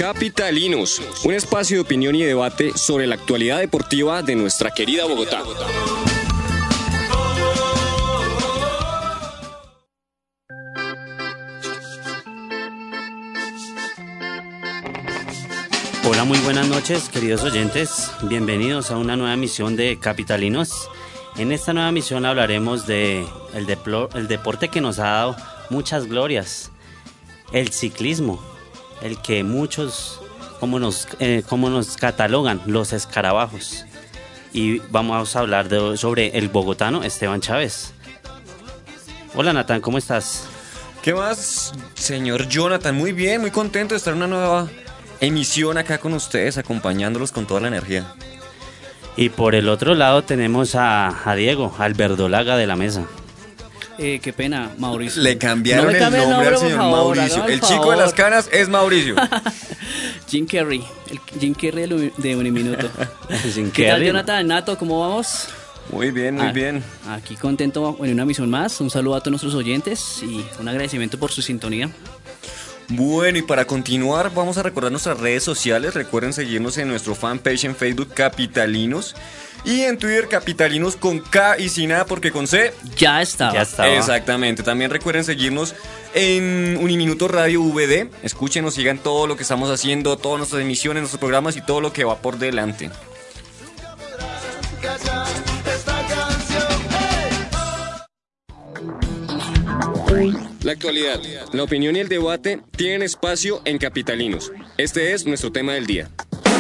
Capitalinos, un espacio de opinión y debate sobre la actualidad deportiva de nuestra querida Bogotá. Hola, muy buenas noches, queridos oyentes. Bienvenidos a una nueva emisión de Capitalinos. En esta nueva emisión hablaremos de el deporte que nos ha dado muchas glorias, el ciclismo, el que muchos, como nos catalogan, los escarabajos. Y vamos a hablar sobre el bogotano Esteban Chávez. Hola, Natán, ¿cómo estás? ¿Qué más, señor Jonathan? Muy bien, muy contento de estar en una nueva emisión acá con ustedes, acompañándolos con toda la energía. Y por el otro lado tenemos a Diego, al verdolaga de la mesa. Qué pena, Mauricio. Le cambiaron el nombre al señor Mauricio. El chico de las canas es Mauricio. Jim Carrey, el Jim Carrey de Uniminuto. Jim ¿Qué tal, Carrey. Jonathan, Nato? ¿Cómo vamos? Muy bien, muy bien. Aquí contento en una misión más. Un saludo a todos nuestros oyentes y un agradecimiento por su sintonía. Bueno, y para continuar vamos a recordar nuestras redes sociales. Recuerden seguirnos en nuestro fanpage en Facebook Capitalinos y en Twitter Capitalinos con K y sin A porque con C Ya estaba. Exactamente. También recuerden seguirnos en Uniminuto Radio VD. Escúchenos, sigan todo lo que estamos haciendo, todas nuestras emisiones, nuestros programas y todo lo que va por delante. La actualidad, la opinión y el debate tienen espacio en Capitalinos. Este es nuestro tema del día.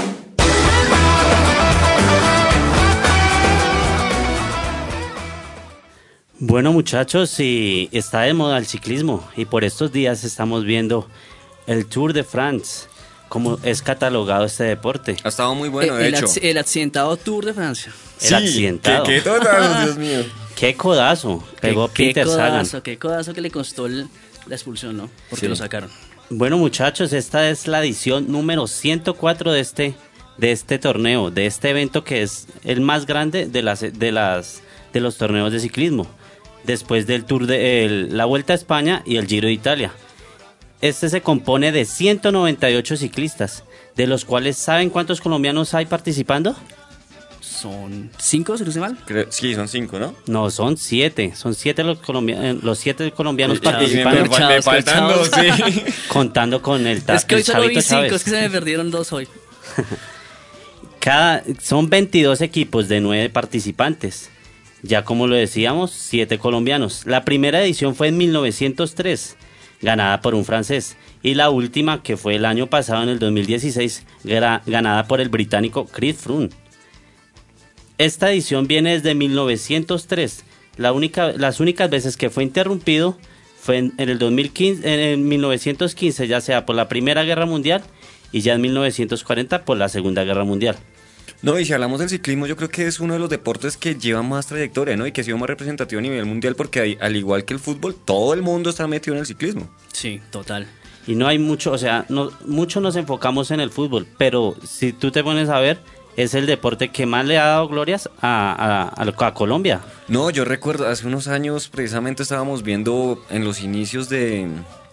Bueno, muchachos, y está de moda el ciclismo y por estos días estamos viendo el Tour de France, como es catalogado este deporte. Ha estado muy bueno, de hecho. El accidentado Tour de Francia. El accidentado. ¿Qué total, Dios mío? Qué codazo pegó Peter Sagan. Qué codazo que le costó la expulsión, ¿no? Porque Sí. lo sacaron. Bueno, muchachos, esta es la edición número 104 de este torneo, de este evento que es el más grande de los torneos de ciclismo, después del Tour de la Vuelta a España y el Giro de Italia. Este se compone de 198 ciclistas, de los cuales ¿saben cuántos colombianos hay participando? Son 5, si no sé mal. Sí, son 5, ¿no? No, son 7. Son 7 los 7 colombianos Y participando, me faltan dos, sí. contando con el Es que hoy solo vi Chavito 5, Chávez. es que se me perdieron 2 hoy. Son 22 equipos de 9 participantes. Ya como lo decíamos, 7 colombianos. La primera edición fue en 1903, ganada por un francés. Y la última, que fue el año pasado, en el 2016, ganada por el británico Chris Froome. Esta edición viene desde 1903. Las únicas veces que fue interrumpido fue en el 2015, en 1915, ya sea por la Primera Guerra Mundial y ya en 1940 por la Segunda Guerra Mundial. No, y si hablamos del ciclismo, yo creo que es uno de los deportes que lleva más trayectoria, ¿no? Y que ha sido más representativo a nivel mundial porque al igual que el fútbol, todo el mundo está metido en el ciclismo. Sí, total. Y no hay mucho, o sea, mucho nos enfocamos en el fútbol, pero si tú te pones a ver, es el deporte que más le ha dado glorias a Colombia. No, yo recuerdo, hace unos años precisamente estábamos viendo en los inicios de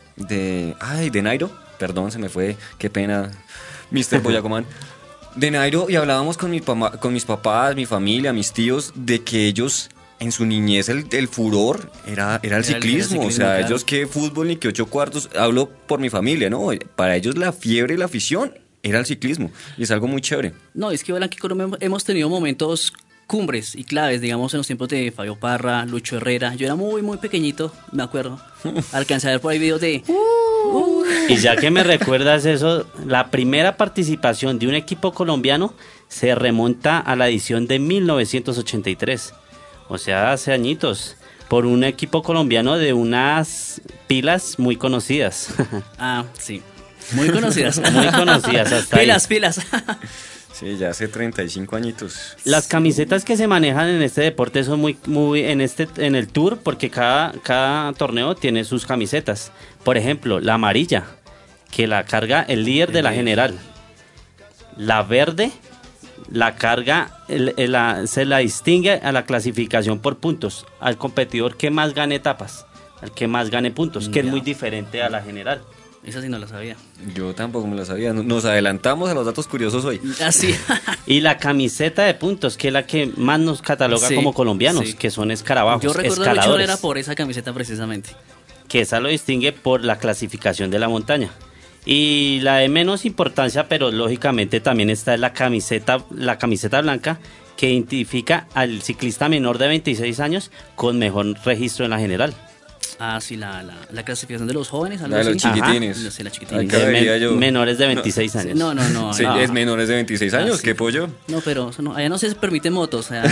Nairo, perdón, se me fue, qué pena, Mr. Boyacomán, de Nairo, y hablábamos con mis papás, mi familia, mis tíos, de que ellos en su niñez el furor era el ciclismo, o sea, claro. ellos que fútbol ni que 8 cuartos, hablo por mi familia, ¿no? Para ellos la fiebre y la afición era el ciclismo, y es algo muy chévere. No, es que bueno, aquí en Colombia hemos tenido momentos cumbres y claves, digamos, en los tiempos de Fabio Parra, Lucho Herrera. Yo era muy, muy pequeñito, me acuerdo. Alcancé a ver por ahí videos de... Y ya que me recuerdas eso, la primera participación de un equipo colombiano se remonta a la edición de 1983. O sea, hace añitos, por un equipo colombiano de unas pilas muy conocidas. Ah, sí. Muy conocidas. Muy conocidas hasta ahí. Pilas. Sí, ya hace 35 añitos. Las camisetas que se manejan en este deporte son muy en el Tour, porque cada torneo tiene sus camisetas. Por ejemplo, la amarilla, que la carga el líder de la general. La verde la carga se la distingue a la clasificación por puntos, al competidor que más gane etapas, al que más gane puntos, que es muy diferente a la general. Esa sí no la sabía. Yo tampoco me lo sabía. Nos adelantamos a los datos curiosos hoy. Así. Y la camiseta de puntos, que es la que más nos cataloga Sí, como colombianos, sí. que son escarabajos, Yo recuerdo Lucho escaladores, Herrera por esa camiseta precisamente. que esa lo distingue por la clasificación de la montaña. Y la de menos importancia, pero lógicamente también está la camiseta blanca, que identifica al ciclista menor de 26 años con mejor registro en la general. Ah, sí, la clasificación de los jóvenes, algo La de así. los chiquitines. Ajá, sí, la chiquitines. Acá veía yo. Menores de 26 años. No. Sí, ahí- es menores de 26 años, sí. ¿qué pollo? No, pero eso no, allá no se permite motos. O sea,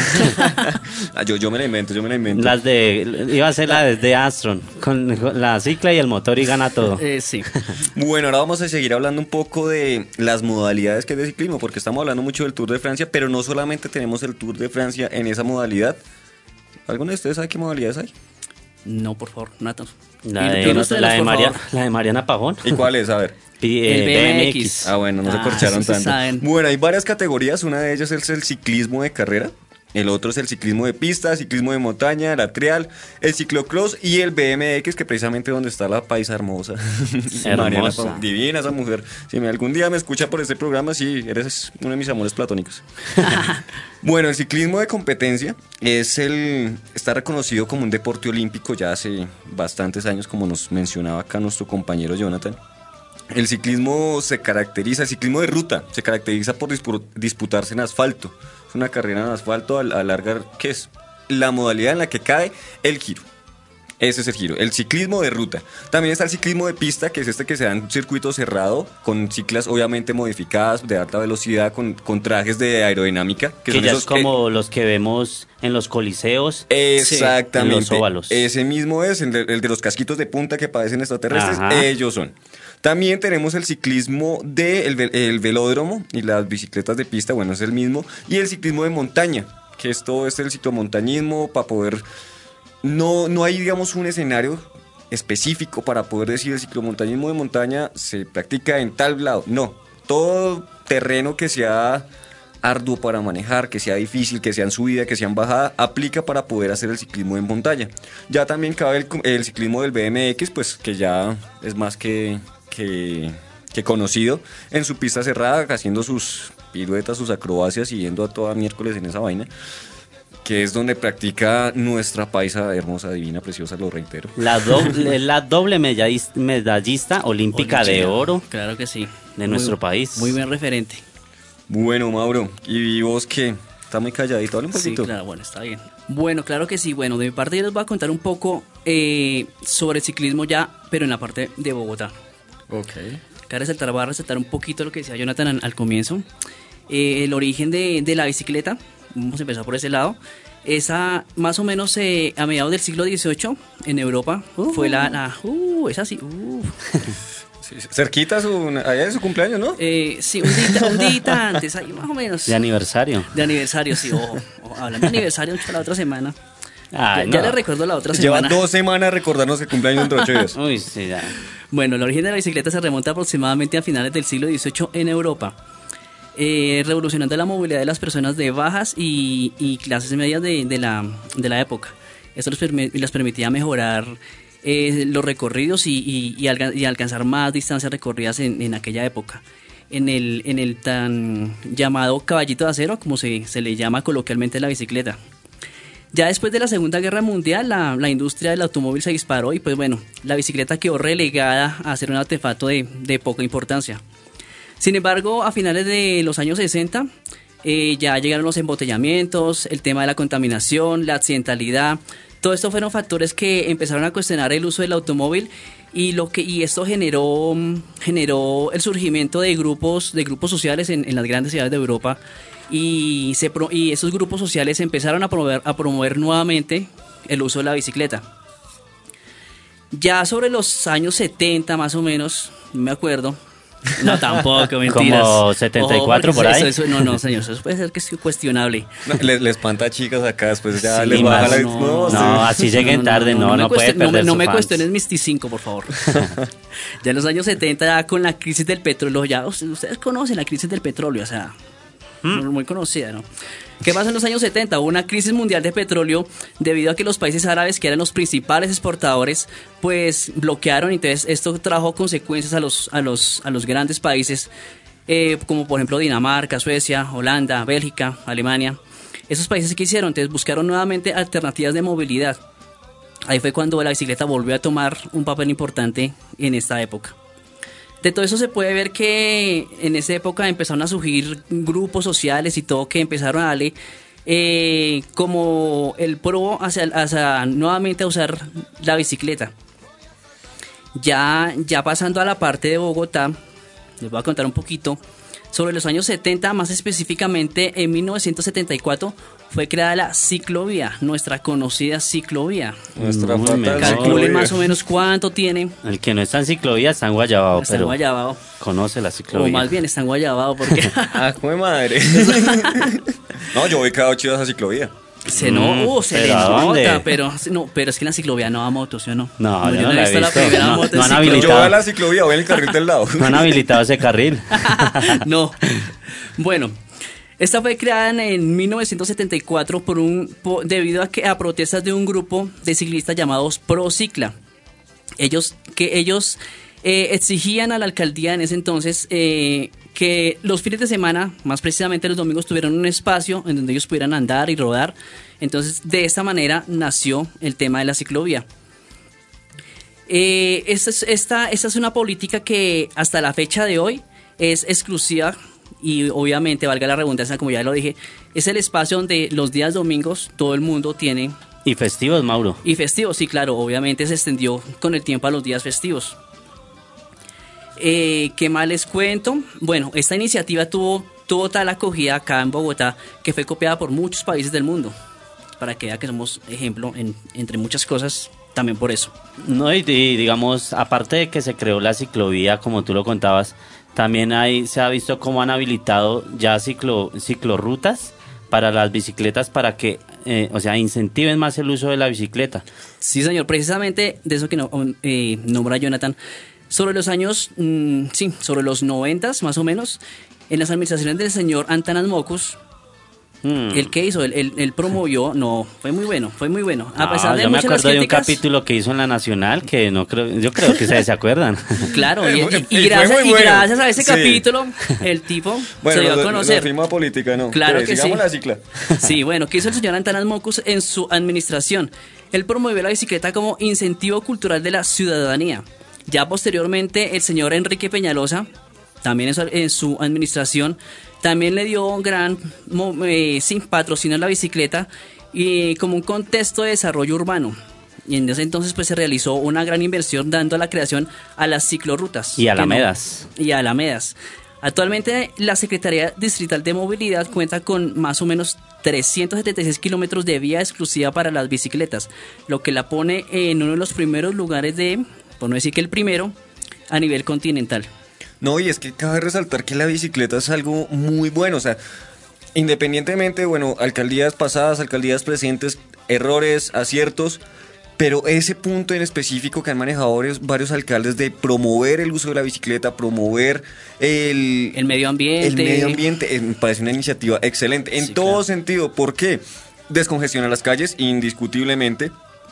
Yo me la invento. Iba a ser la de Armstrong, con la cicla y el motor y gana todo. sí. Bueno, ahora vamos a seguir hablando un poco de las modalidades que es de ciclismo, porque estamos hablando mucho del Tour de Francia, pero no solamente tenemos el Tour de Francia en esa modalidad. ¿Alguno de ustedes sabe qué modalidades hay? No, por favor, Natos. La de Mariana Pajón. ¿Y cuál es? A ver. El BMX. Ah, bueno, no se corcharon eso sí tanto. saben. Bueno, hay varias categorías. Una de ellas es el ciclismo de carrera. El otro es el ciclismo de pista, ciclismo de montaña, la trial, el ciclocross y el BMX, que precisamente donde está la paisa hermosa. Mariana Pajón. Divina esa mujer. Si algún día me escucha por este programa, sí, eres uno de mis amores platónicos. Bueno, el ciclismo de competencia está reconocido como un deporte olímpico ya hace bastantes años, como nos mencionaba acá nuestro compañero Jonathan. El ciclismo el ciclismo de ruta se caracteriza por disputarse en asfalto. Es una carrera en asfalto a largar, que es la modalidad en la que cae el giro. Ese es el giro, el ciclismo de ruta. También está el ciclismo de pista, que es este que se da en un circuito cerrado, con ciclas obviamente modificadas, de alta velocidad, con trajes de aerodinámica. Que son ya esos, es como los que vemos en los coliseos. Exactamente. En los óvalos. Ese mismo es, el de los casquitos de punta que parecen extraterrestres, Ajá. ellos son. También tenemos el ciclismo el velódromo y las bicicletas de pista, bueno, es el mismo. Y el ciclismo de montaña, que esto es el ciclomontañismo para poder... No hay, digamos, un escenario específico para poder decir el ciclomontañismo de montaña se practica en tal lado. No, todo terreno que sea arduo para manejar, que sea difícil, que sea en subida, que sea en bajada, aplica para poder hacer el ciclismo en montaña. Ya también cabe el ciclismo del BMX, pues que ya es más que conocido en su pista cerrada, haciendo sus piruetas, sus acrobacias y yendo a toda miércoles en esa vaina, que es donde practica nuestra paisa hermosa, divina, preciosa, lo reitero. La doble medallista olímpica de oro Claro que sí. de nuestro país. Muy buen referente. Bueno, Mauro, ¿y vos qué? Está muy calladito, habla un poquito. Sí, claro, bueno, está bien. Bueno, claro que sí. Bueno, de mi parte yo les voy a contar un poco sobre el ciclismo ya, pero en la parte de Bogotá. Ok. Voy a resaltar un poquito lo que decía Jonathan al comienzo. El origen de la bicicleta, vamos a empezar por ese lado. Esa, más o menos a mediados del siglo XVIII, en Europa, fue es así. Sí, cerquita allá de su cumpleaños, ¿no? Sí, un día antes, ahí más o menos. De aniversario. De aniversario, sí, ojo. Hablando de aniversario, la otra semana. Ay, Ya no. le recuerdo la otra Lleva semana. 2 semanas recordarnos que cumpleaños dentro de 8 días. Uy, sí, ya. Bueno, el origen de la bicicleta se remonta aproximadamente a finales del siglo XVIII en Europa, revolucionando la movilidad de las personas de bajas y clases medias de la época. Esto les permitía mejorar los recorridos y alcanzar más distancias recorridas en aquella época. En el tan llamado caballito de acero, como se le llama coloquialmente la bicicleta. Ya después de la Segunda Guerra Mundial, la industria del automóvil se disparó y pues bueno, la bicicleta quedó relegada a ser un artefacto de poca importancia. Sin embargo, a finales de los años 60, ya llegaron los embotellamientos, el tema de la contaminación, la accidentalidad. Todo esto fueron factores que empezaron a cuestionar el uso del automóvil y esto generó el surgimiento de grupos sociales en las grandes ciudades de Europa. Y esos grupos sociales empezaron a promover nuevamente el uso de la bicicleta. Ya sobre los años 70 más o menos, no me acuerdo. No, tampoco, mentiras. Como 74 por ahí. No, señor, eso puede ser que es cuestionable. No, le espanta a chicas acá, después ya Sí, les baja más, la... no, así lleguen tarde, no puede perder No su me fans. cuestiones mis T5, por favor. Ya en los años 70, ya con la crisis del petróleo, ya ustedes conocen la crisis del petróleo, o sea, muy conocida, ¿no? ¿Qué pasa en los años 70? Hubo una crisis mundial de petróleo debido a que los países árabes, que eran los principales exportadores, pues bloquearon. Entonces esto trajo consecuencias a los grandes países, como por ejemplo Dinamarca, Suecia, Holanda, Bélgica, Alemania. Esos países que hicieron, entonces buscaron nuevamente alternativas de movilidad. Ahí fue cuando la bicicleta volvió a tomar un papel importante en esta época. De todo eso se puede ver que en esa época empezaron a surgir grupos sociales y todo que empezaron a darle como el pro hacia nuevamente a usar la bicicleta. Ya pasando a la parte de Bogotá, les voy a contar un poquito. Sobre los años 70, más específicamente en 1974, fue creada la ciclovía, nuestra conocida ciclovía. Nuestra fatal Calculen ciclovía. más o menos cuánto tiene. El que no está en ciclovía está en Guayabao, Está en pero Guayabao. conoce la O ciclovía. más bien está en Guayabao, porque ¡Ah, jue madre! No, yo voy cada 8 días a ciclovía. se le ¿pero a dónde? nota, pero es que en la ciclovía no va motos, ¿sí o no? No, yo yo no no la he he visto la visto. primera No, moto no en han ciclovía. Yo voy a la ciclovía, voy en el carril del lado. No han habilitado ese carril. No. Bueno, esta fue creada en 1974 debido a protestas de un grupo de ciclistas llamados Procicla. Ellos exigían a la alcaldía en ese entonces que los fines de semana, más precisamente los domingos, tuvieran un espacio en donde ellos pudieran andar y rodar. Entonces, de esta manera nació el tema de la ciclovía. Esta es una política que hasta la fecha de hoy es exclusiva y obviamente, valga la redundancia, como ya lo dije, es el espacio donde los días domingos todo el mundo tiene. Y festivos, Mauro. Y festivos, sí, claro, obviamente se extendió con el tiempo a los días festivos. ¿Qué más les cuento? Bueno, esta iniciativa tuvo tal acogida acá en Bogotá que fue copiada por muchos países del mundo. Para que vea que somos ejemplo entre muchas cosas, también por eso. No, y digamos, aparte de que se creó la ciclovía, como tú lo contabas, también se ha visto cómo han habilitado ya ciclorrutas para las bicicletas para que, incentiven más el uso de la bicicleta. Sí, señor, precisamente de eso que nombra Jonathan. Sobre los años, sobre los 90 más o menos, en las administraciones del señor Antanas Mocus, ¿el qué hizo? Él promovió, fue muy bueno. A pesar de yo me muchas acuerdo de un críticas, capítulo que hizo en La Nacional que yo creo que se acuerdan. Claro, y Fue muy bueno. gracias a ese Sí. capítulo, el tipo Bueno, se dio a la conocer. firma política, ¿no? Claro que sigamos sí. la cicla. Sí, bueno, ¿qué hizo el señor Antanas Mocus en su administración? Él promovió la bicicleta como incentivo cultural de la ciudadanía. Ya posteriormente, el señor Enrique Peñalosa, también en su administración, también le dio gran patrocinio a la bicicleta y como un contexto de desarrollo urbano. Y en ese entonces pues se realizó una gran inversión dando la creación a las ciclorrutas. Y alamedas. Y alamedas. Actualmente la Secretaría Distrital de Movilidad cuenta con más o menos 376 kilómetros de vía exclusiva para las bicicletas, lo que la pone en uno de los primeros lugares por no decir que el primero, a nivel continental. No, y es que cabe resaltar que la bicicleta es algo muy bueno, o sea, independientemente, bueno, alcaldías pasadas, alcaldías presentes, errores, aciertos, pero ese punto en específico que han manejado varios alcaldes de promover el uso de la bicicleta, promover el medio ambiente. El medio ambiente, me parece una iniciativa excelente, en Sí, todo claro. sentido. ¿Por qué? Descongestiona las calles, indiscutiblemente,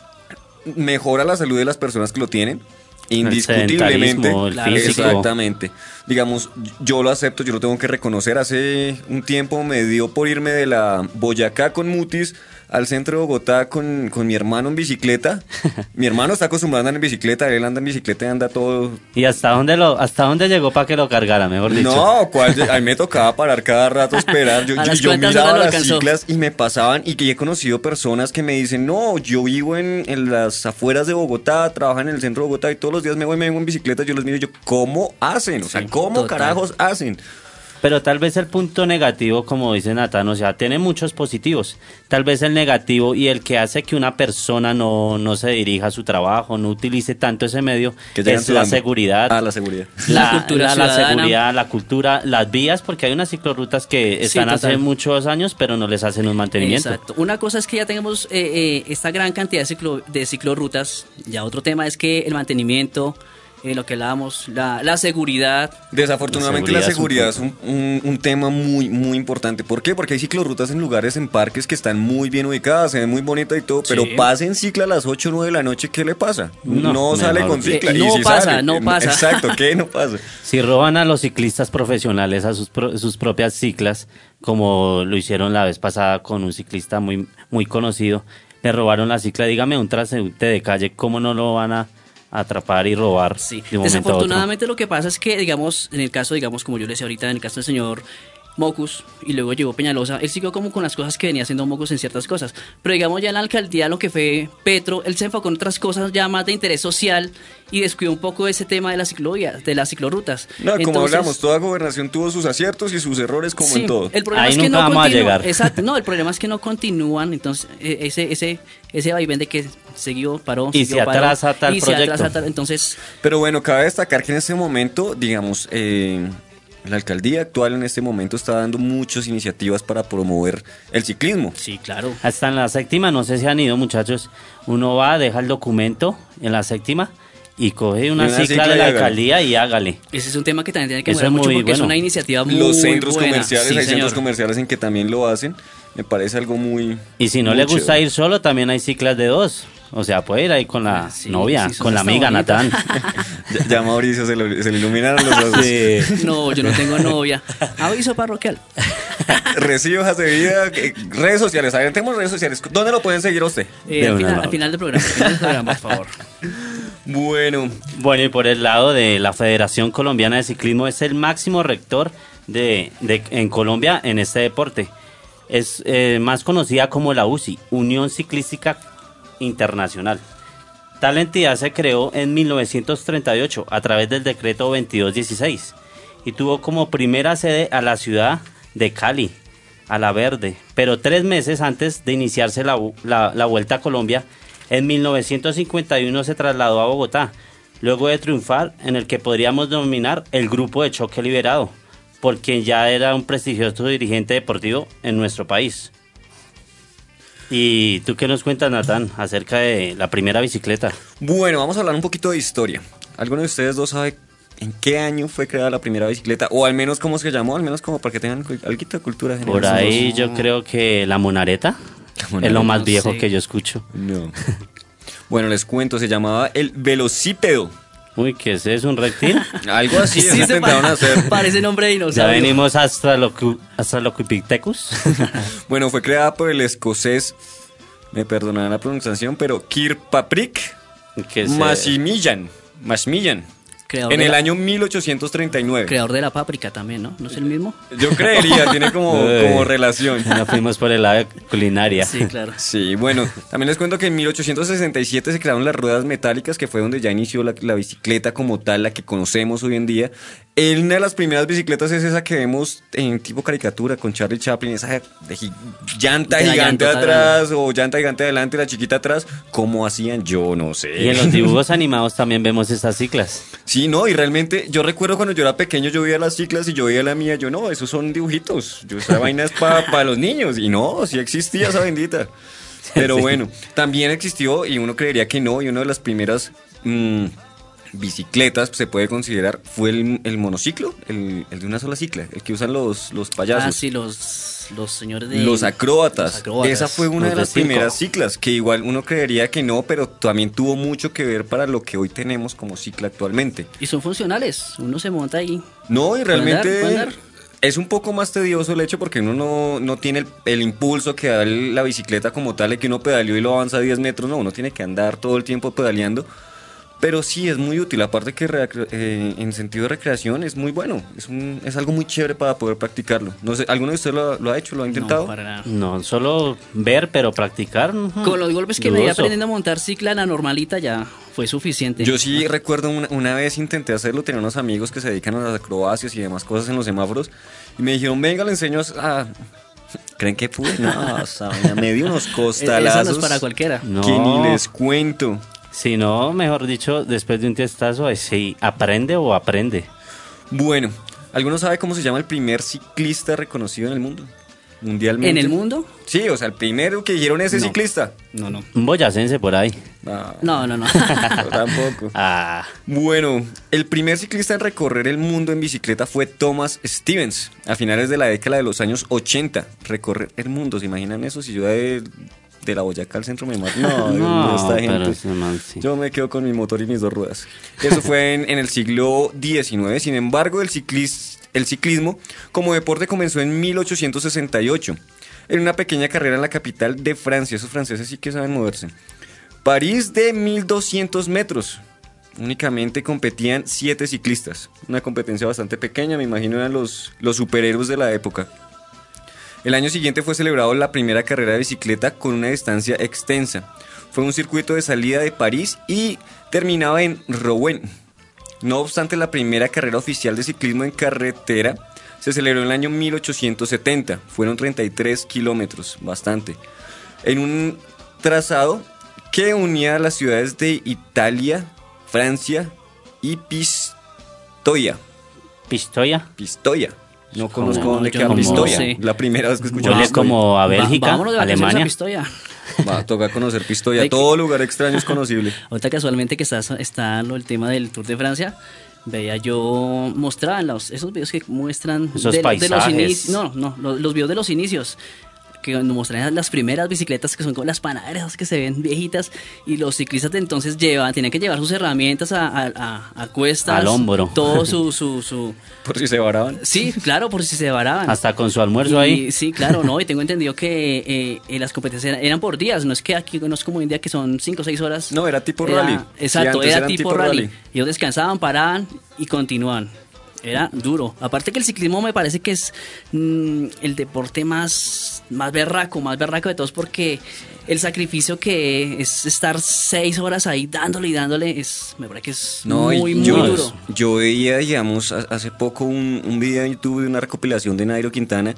mejora la salud de las personas que lo tienen, indiscutiblemente. sedentarismo, el Claro, físico. Exactamente. Digamos, yo lo acepto, yo lo tengo que reconocer. Hace un tiempo me dio por irme de la Boyacá con Mutis al centro de Bogotá con mi hermano en bicicleta. Mi hermano está acostumbrado a andar en bicicleta, él anda en bicicleta y anda todo. ¿Y hasta dónde llegó para que lo cargara, mejor dicho? No, a mí me tocaba parar cada rato, esperar. Yo A las yo cuantas miraba horas lo las alcanzó. ciclas y me pasaban, y que he conocido personas que me dicen, no, yo vivo en las afueras de Bogotá, trabajo en el centro de Bogotá y todos los días me vengo en bicicleta. Yo los miro y yo, ¿cómo hacen? O sea, Sí, ¿cómo total. carajos hacen? Pero tal vez el punto negativo, como dice Natán, o sea, tiene muchos positivos. Tal vez el negativo y el que hace que una persona no se dirija a su trabajo, no utilice tanto ese medio, Que llegan es la sudando. seguridad. Ah, la seguridad. La cultura la ciudadana. seguridad, la cultura, las vías, porque hay unas ciclorrutas que están hace total. muchos años, pero no les hacen un mantenimiento. Exacto. Una cosa es que ya tenemos esta gran cantidad de ciclorrutas. Ya otro tema es que el mantenimiento, lo que hablábamos, la seguridad. Desafortunadamente la seguridad seguridad es un tema muy, muy importante. ¿Por qué? Porque hay ciclorrutas en lugares, en parques que están muy bien ubicadas, se ven muy bonitas y todo, pero Sí. pasa en cicla a las 8 o 9 de la noche, ¿qué le pasa? No, No sale mejor con dicho. cicla. No y si pasa, sale, no pasa. Exacto, ¿qué no pasa? Si roban a los ciclistas profesionales a sus propias ciclas, como lo hicieron la vez pasada con un ciclista muy, muy conocido, le robaron la cicla, dígame, un transeúnte de calle, ¿cómo no lo van a atrapar y robar Sí. de un momento a otro? Desafortunadamente lo que pasa es que, digamos, en el caso, digamos, como yo le decía ahorita, en el caso del señor Mocus y luego llegó Peñalosa, él siguió como con las cosas que venía haciendo Mocus en ciertas cosas. Pero digamos ya en la alcaldía lo que fue Petro, él se enfocó en otras cosas ya más de interés social y descuidó un poco ese tema de las ciclovías, de las ciclorrutas. No, como Entonces, hablamos, toda gobernación tuvo sus aciertos y sus errores como sí, en todo. el problema Ahí es que nunca no vamos a continúan. llegar. Exacto, no, el problema es que no continúan, entonces ese vaivén de que siguió, paró, Y siguió, se paró, atrasa tal y se proyecto. atrasa tal, entonces Pero bueno, cabe destacar que en este momento, digamos, la alcaldía actual en este momento está dando muchas iniciativas para promover el ciclismo. sí, claro. Hasta en la séptima, no sé si han ido, muchachos. Uno va, deja el documento en la séptima y coge una cicla de y la hágale. alcaldía y hágale. Ese es un tema que también tiene que Eso mover es mucho muy porque es bueno. una iniciativa muy Los centros buena. comerciales, Sí, hay señor. centros comerciales en que también lo hacen. Me parece algo muy... Y si no muy le gusta chévere. ir solo, también hay ciclas de dos. O sea, puede ir ahí con la Sí, novia, sí, son con la hasta amiga, bonitas. Natán. Ya Mauricio se le iluminaron los ojos. Sí. No, yo no tengo novia. Aviso parroquial. Recibe hojas de vida, redes sociales, adelantemos redes sociales. ¿Dónde lo pueden seguir a usted? De Al una, final, no. al final del programa, por favor. Bueno, Bueno, y por el lado de la Federación Colombiana de Ciclismo, es el máximo rector en Colombia en este deporte. Es más conocida como la UCI, Unión Ciclística Internacional. Tal entidad se creó en 1938 a través del decreto 2216 y tuvo como primera sede a la ciudad de Cali, a La Verde, pero 3 meses antes de iniciarse la Vuelta a Colombia, en 1951 se trasladó a Bogotá, luego de triunfar en el que podríamos denominar el Grupo de Choque Liberado, por quien ya era un prestigioso dirigente deportivo en nuestro país. ¿Y tú qué nos cuentas, Natán, acerca de la primera bicicleta? bueno, vamos a hablar un poquito de historia. ¿Alguno de ustedes dos sabe en qué año fue creada la primera bicicleta? O al menos cómo se llamó, al menos como para que tengan algo de cultura general. Por ahí yo creo que la Monareta es lo más no viejo sé. que yo escucho. No. Bueno, les cuento, se llamaba el velocípedo. Uy, ¿qué es eso? ¿Un reptil? Algo así, Sí, eso se intentaron hacer. parece nombre de Ya dinosaurio. venimos hasta Australopithecus. Bueno, fue creada por el escocés, me perdonarán la pronunciación, pero Kirkpatrick Que se- Macmillan, Creador en de el la- año 1839. Creador de la páprica también, ¿no? ¿No es el mismo? Yo creería, tiene como Uy. relación. Nos fuimos por el lado culinaria. Sí, claro. Sí, bueno, también les cuento que en 1867 se crearon las ruedas metálicas, que fue donde ya inició la bicicleta como tal, la que conocemos hoy en día. Una de las primeras bicicletas es esa que vemos en tipo caricatura con Charlie Chaplin, esa de llanta De la gigante llantota atrás o llanta gigante adelante, la chiquita atrás. ¿Cómo hacían? Yo no sé. Y en los dibujos animados también vemos estas ciclas. Sí, no, y realmente yo recuerdo cuando yo era pequeño, yo veía las ciclas y yo veía la mía, yo no, esos son dibujitos, esa vaina es para los niños, y no, sí existía esa bendita. Pero Sí. bueno, también existió, y uno creería que no, y una de las primeras bicicletas se puede considerar fue el monociclo, el de una sola cicla, el que usan los payasos. Ah, sí, los señores de... Los acróbatas. Los acróbatas. Esa fue una Los de de las circo. primeras ciclas, que igual uno creería que no, pero también tuvo mucho que ver para lo que hoy tenemos como cicla actualmente. Y son funcionales. Uno se monta ahí. No, y ¿Puede andar? realmente ¿Puede andar? es un poco más tedioso el hecho porque uno no tiene el impulso que da la bicicleta como tal, de que uno pedaleó y lo avanza 10 metros, no, uno tiene que andar todo el tiempo pedaleando. Pero sí, es muy útil, aparte que en sentido de recreación es muy bueno, es algo muy chévere para poder practicarlo. No sé, ¿alguno de ustedes lo ha hecho, lo ha intentado? No, para nada. No solo ver, pero practicar. Con los golpes que me di dudoso. aprendiendo a montar cicla, la normalita ya fue suficiente. Yo sí recuerdo una vez intenté hacerlo, tenía unos amigos que se dedican a las acrobacias y demás cosas en los semáforos y me dijeron, venga, le enseño a... ¿Creen que pude? No, esa vaina me dio unos Esa costalazos no es para cualquiera. No. que ni les cuento. Si no, mejor dicho, después de un testazo, sí, aprende o aprende. Bueno, ¿alguno sabe cómo se llama el primer ciclista reconocido en el mundo? mundialmente. ¿En el mundo? Sí, o sea, el primero que dijeron ese No. ciclista. No. Un boyacense por ahí. Ah, No. yo tampoco. Ah, Bueno, el primer ciclista en recorrer el mundo en bicicleta fue Thomas Stevens, a finales de la década de los años 80. Recorrer el mundo, ¿se imaginan eso? Si yo de la Boyacá al centro me mato. No, no, esta pero gente. ese man sí. Yo me quedo con mi motor y mis 2 ruedas. Eso fue en el siglo XIX. Sin embargo, el ciclismo como deporte comenzó en 1868, en una pequeña carrera en la capital de Francia. Esos franceses sí que saben moverse. París, de 1200 metros. Únicamente competían 7 ciclistas. Una competencia bastante pequeña, me imagino eran los superhéroes de la época. El año siguiente fue celebrado la primera carrera de bicicleta con una distancia extensa. Fue un circuito de salida de París y terminaba en Rouen. No obstante, la primera carrera oficial de ciclismo en carretera se celebró en el año 1870. Fueron 33 kilómetros, bastante. En un trazado que unía las ciudades de Italia, Francia y Pistoia. ¿Pistoia? No conozco No, dónde yo queda no Pistoia. sé. La primera vez que escucho Huele Pistoia. como a Bélgica, Vámonos de vacaciones Alemania. a Pistoia. Va a tocar conocer Pistoia. Ay, Todo lugar extraño es conocible. Ahorita casualmente que está el tema del Tour de Francia, veía yo, mostraban esos videos que muestran Esos de los paisajes. inicios, los videos de los inicios, que nos muestran las primeras bicicletas que son como las panaderas que se ven viejitas, y los ciclistas de entonces tenían que llevar sus herramientas a cuestas, Al hombro. todo su Por si se varaban. sí, claro, por si se varaban. Hasta con su almuerzo Y ahí. sí, claro, no, y tengo entendido que las competencias eran por días, no es que aquí no es como hoy en día que son 5 o 6 horas. No, era tipo rally. Exacto, Sí, antes era eran tipo tipo rally. rally. Ellos descansaban, paraban y continuaban. Era duro. Aparte que el ciclismo me parece que es el deporte más berraco de todos, porque el sacrificio que es estar 6 horas ahí dándole, me parece que es No, y muy yo, duro. yo veía, digamos, hace poco un video en YouTube de una recopilación de Nairo Quintana.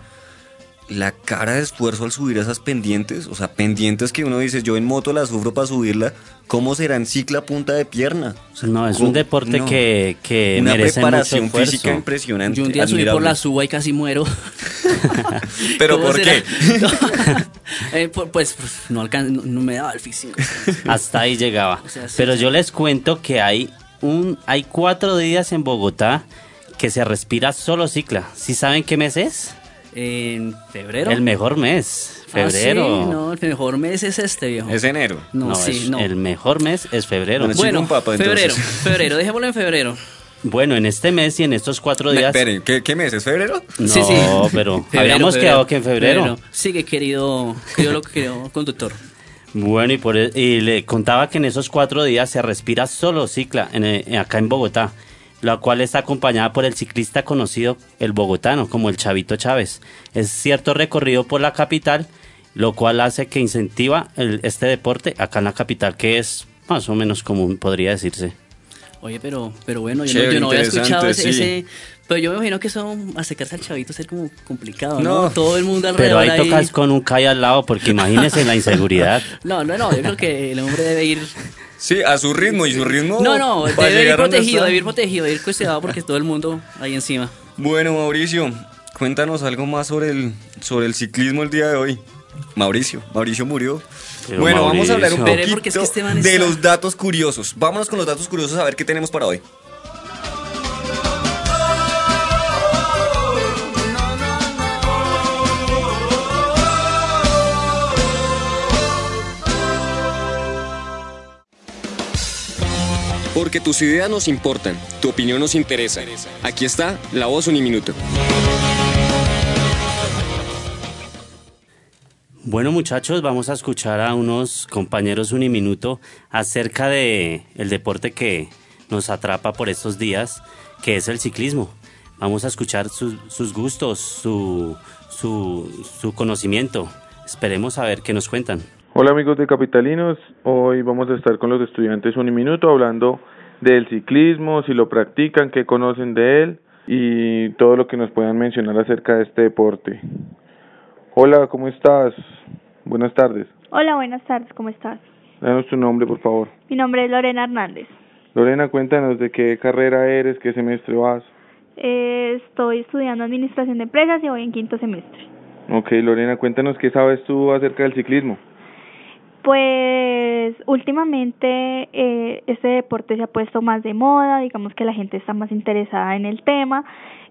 La cara de esfuerzo al subir esas pendientes, o sea, pendientes que uno dice, yo en moto la sufro para subirla, ¿cómo será en cicla a punta de pierna? O sea, No, es ¿cómo? un deporte No. que Una merece preparación mucho esfuerzo. física impresionante. Yo un día subí por admirable. la suba y casi muero. ¿Pero ¿Cómo por será? qué? Pues no me daba el físico. Hasta ahí llegaba. O sea, sí, Pero sí. yo les cuento que hay 4 días en Bogotá que se respira solo cicla. ¿Sí saben qué mes es? En febrero. El mejor mes, febrero. Ah, sí, no, el mejor mes es este, viejo. Es enero. No, sí, no. El mejor mes es febrero. Bueno, Bueno, un papa, entonces. febrero, dejémoslo en febrero. Bueno, en este mes y en estos 4 días... Esperen, ¿qué mes? ¿Es febrero? No, Sí, sí. pero Febrero, habíamos febrero, quedado que en febrero. Sigue, querido conductor. Bueno, y le contaba que en esos 4 días se respira solo cicla acá en Bogotá, la cual está acompañada por el ciclista conocido, el bogotano, como el Chavito Chávez. Es cierto recorrido por la capital, lo cual hace que incentiva este deporte acá en la capital, que es más o menos común, podría decirse. Oye, pero bueno, Chévere, yo no había escuchado interesante, sí. ese. Pero yo me imagino que eso, acercarse al chavito, ser como complicado, No. ¿no? Todo el mundo alrededor. Pero ahí tocas con un CAI al lado, porque imagínese la inseguridad. No, yo creo que el hombre debe ir. Sí, a su ritmo, y su ritmo No, para debe ir llegar donde protegido, está. debe ir cuidado porque todo el mundo ahí encima. Bueno, Mauricio, cuéntanos algo más sobre el ciclismo el día de hoy. Mauricio murió. Pero Bueno, vamos a hablar un Mauricio. Espere, porque es que poquito este man de está- los datos curiosos. Vámonos con los datos curiosos a ver qué tenemos para hoy. Porque tus ideas nos importan, tu opinión nos interesa. Aquí está La Voz Uniminuto. Bueno, muchachos, vamos a escuchar a unos compañeros Uniminuto acerca de el deporte que nos atrapa por estos días, que es el ciclismo. Vamos a escuchar sus gustos, su conocimiento. Esperemos a ver qué nos cuentan. Hola amigos de Capitalinos, hoy vamos a estar con los estudiantes Uniminuto hablando del ciclismo, si lo practican, qué conocen de él y todo lo que nos puedan mencionar acerca de este deporte. Hola, ¿cómo estás? Buenas tardes. Hola, buenas tardes, ¿cómo estás? Danos tu nombre, por favor. Mi nombre es Lorena Hernández. Lorena, cuéntanos de qué carrera eres, qué semestre vas. Estoy estudiando Administración de Empresas y voy en 5º semestre. Ok, Lorena, cuéntanos qué sabes tú acerca del ciclismo. Pues últimamente este deporte se ha puesto más de moda, digamos que la gente está más interesada en el tema.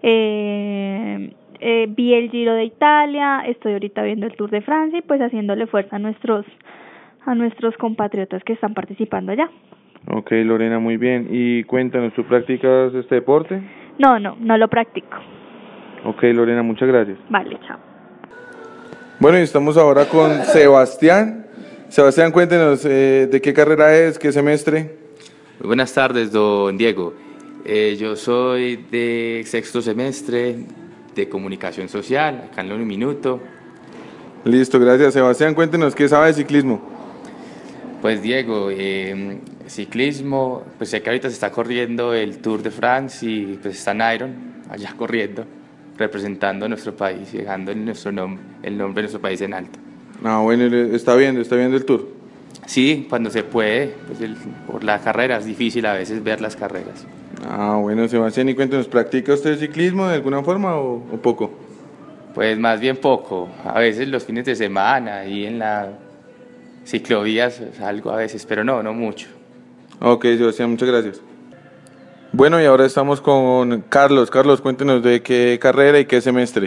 Vi el Giro de Italia, estoy ahorita viendo el Tour de Francia y pues haciéndole fuerza a nuestros compatriotas que están participando allá. Ok, Lorena, muy bien. Y cuéntanos, ¿tú practicas este deporte? No lo practico. Ok, Lorena, muchas gracias. Vale, chao. Bueno, y estamos ahora con Sebastián. Sebastián, cuéntenos de qué carrera es, qué semestre. Muy buenas tardes, don Diego. Yo soy de sexto semestre de comunicación social, acá en Uniminuto. Listo, gracias. Sebastián, cuéntenos qué sabe de ciclismo. Pues Diego, ciclismo, pues sé que ahorita se está corriendo el Tour de France y pues está Nairo allá corriendo, representando a nuestro país y dejando el nombre de nuestro país en alto. Ah, bueno, está viendo el tour. Sí, cuando se puede, pues por la carrera es difícil a veces ver las carreras. Ah, bueno, Sebastián, y cuéntenos, ¿practica usted ciclismo de alguna forma o poco? Pues más bien poco, a veces los fines de semana y en la ciclovías algo a veces, pero no mucho. Ok, Sebastián, muchas gracias. Bueno, y ahora estamos con Carlos. Carlos, cuéntenos de qué carrera y qué semestre.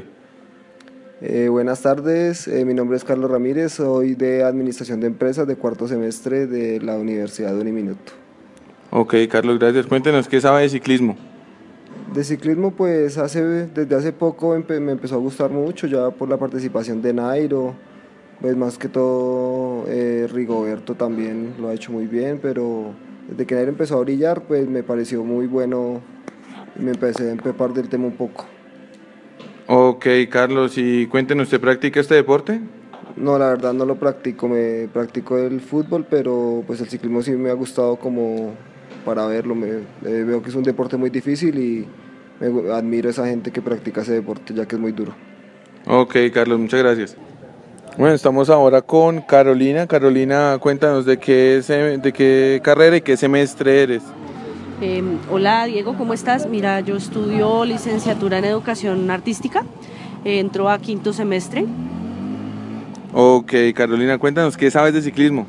Buenas tardes, mi nombre es Carlos Ramírez, soy de Administración de Empresas de cuarto semestre de la Universidad de Uniminuto. Ok, Carlos, gracias. Cuéntenos qué sabe de ciclismo. De ciclismo, pues desde hace poco me empezó a gustar mucho, ya por la participación de Nairo, pues más que todo Rigoberto también lo ha hecho muy bien, pero desde que Nairo empezó a brillar, pues me pareció muy bueno y me empecé a empapar del tema un poco. Ok, Carlos, y cuéntenos, ¿usted practica este deporte? No, la verdad no lo practico, me practico el fútbol, pero pues el ciclismo sí me ha gustado como para verlo, veo que es un deporte muy difícil y admiro a esa gente que practica ese deporte ya que es muy duro. Ok, Carlos, muchas gracias. Bueno, estamos ahora con Carolina. Carolina, cuéntanos de qué carrera y qué semestre eres. Hola Diego, ¿cómo estás? Mira, yo estudio licenciatura en educación artística, entro a quinto semestre. Ok, Carolina, cuéntanos qué sabes de ciclismo.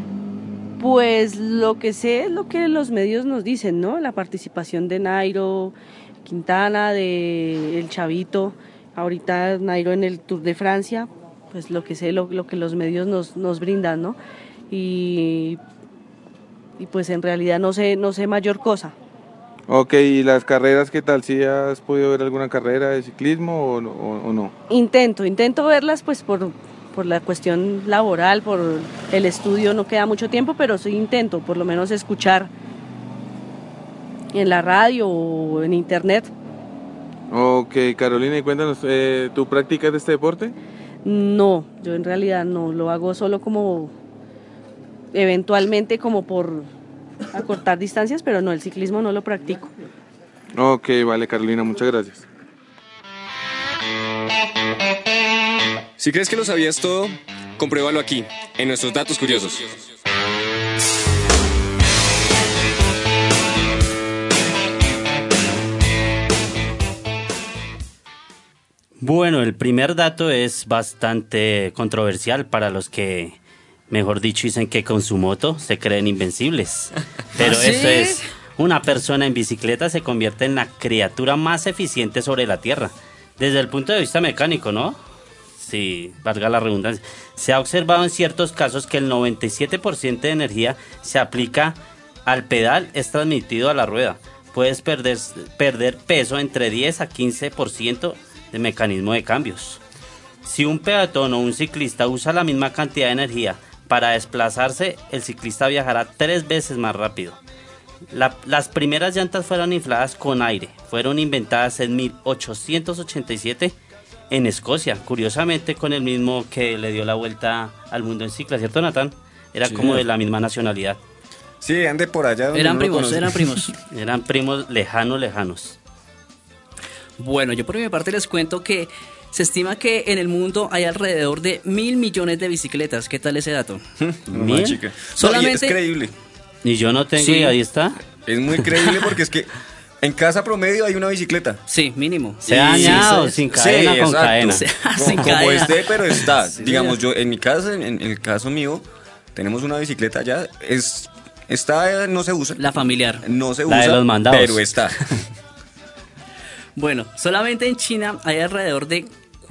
Pues lo que sé es lo que los medios nos dicen, ¿no? La participación de Nairo Quintana, de El Chavito, ahorita Nairo en el Tour de Francia, pues lo que sé, lo que los medios nos brindan, ¿no? Y pues en realidad no sé mayor cosa. Ok, ¿y las carreras qué tal? ¿Sí has podido ver alguna carrera de ciclismo o no? Intento verlas pues por la cuestión laboral, por el estudio no queda mucho tiempo, pero sí intento por lo menos escuchar en la radio o en internet. Ok, Carolina, y cuéntanos, ¿tú practicas este deporte? No, yo en realidad no, lo hago solo como eventualmente como por acortar distancias, pero no, el ciclismo no lo practico. Ok, vale, Carolina, muchas gracias. Si crees que lo sabías todo, compruébalo aquí, en nuestros datos curiosos. Bueno, el primer dato es bastante controversial para los que, mejor dicho, dicen que con su moto se creen invencibles. Pero ¿Sí? eso es, una persona en bicicleta se convierte en la criatura más eficiente sobre la Tierra. Desde el punto de vista mecánico, ¿no? Sí, valga la redundancia. Se ha observado en ciertos casos que el 97% de energía se aplica al pedal, es transmitido a la rueda. Puedes perder peso entre 10 a 15% de mecanismo de cambios. Si un peatón o un ciclista usa la misma cantidad de energía para desplazarse, el ciclista viajará 3 veces más rápido. Las primeras llantas fueron infladas con aire. Fueron inventadas en 1887 en Escocia, curiosamente con el mismo que le dio la vuelta al mundo en cicla, ¿cierto, Natán? Era sí, como de la misma nacionalidad. Sí, ande por allá. Donde eran primos. Eran primos lejanos. Bueno, yo por mi parte les cuento que se estima que en el mundo hay alrededor de 1.000 millones de bicicletas. ¿Qué tal ese dato? No, chica. Solamente... No, es creíble. Y yo no tengo, sí. Y ahí está. Es muy creíble porque es que En casa promedio hay una bicicleta. Sí, mínimo. Se ha dañado, sin cadena, con exacto. cadena. Sin Como cadena. esté, pero está. Sí, Digamos, yo en mi casa, en el caso mío, tenemos una bicicleta ya. Está, no se usa. La familiar. No se La usa, de los mandados. pero está. Bueno, solamente en China hay alrededor de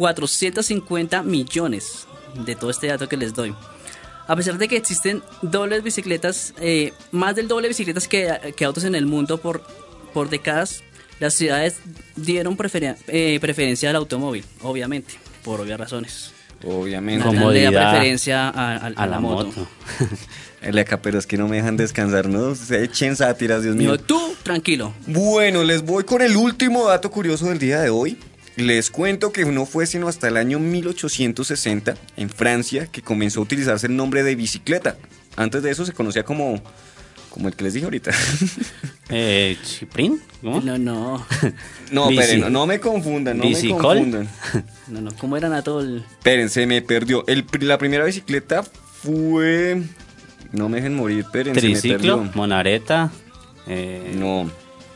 450 millones de todo este dato que les doy. A pesar de que existen dobles bicicletas, más del doble de bicicletas que autos en el mundo por décadas, las ciudades dieron preferencia al automóvil, obviamente, por obvias razones. Obviamente. Como- Le da Comodidad preferencia a la moto. Acá, pero es que no me dejan descansar, ¿no? Se echen sátiras, Dios mío. Digo, tú, tranquilo. Bueno, les voy con el último dato curioso del día de hoy. Les cuento que no fue sino hasta el año 1860, en Francia, que comenzó a utilizarse el nombre de bicicleta. Antes de eso se conocía como el que les dije ahorita. ¿Chiprín? ¿Cómo? No. No, Bici. esperen, no me confundan, no me ¿Bicicol? confundan. No, ¿cómo eran a todo el...? Esperen, se me perdió. La primera bicicleta fue... No me dejen morir, esperen, se me Triciclo, perdió. monareta. No.